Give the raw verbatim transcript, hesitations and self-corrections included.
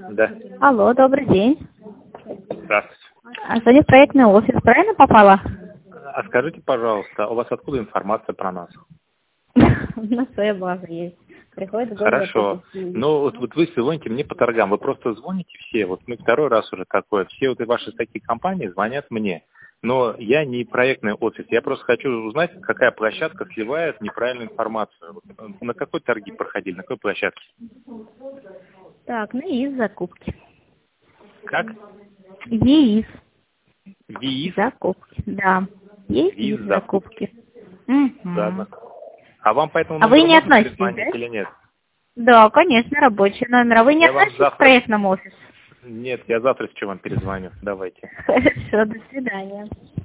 Да. Алло, добрый день. Здравствуйте. А, Звоню в проектный офис. Правильно попала? А скажите, пожалуйста, у вас откуда информация про нас? На своей базе есть. Приходит в голову. Хорошо. Ну, вот, вот вы звоните мне по торгам. Вы просто звоните все. Вот мы второй раз уже такое. Все вот и ваши такие компании звонят мне. Но я не проектный офис. Я просто хочу узнать, какая площадка сливает неправильную информацию. Вот на какой торги проходили, на какой площадке? Так, ну и из закупки. Как? ЕИС. ВИИС? Закупки, да. Есть ВИИС из закупки. закупки. Ладно. Угу. А вам по этому А вы номеру не можно относитесь, перезвонить да? или нет? Да, конечно, рабочий номер. А вы не Я вам относитесь завтра... к проектному офису? Нет, я завтра с чем вам перезвоню. Давайте. Хорошо, до свидания.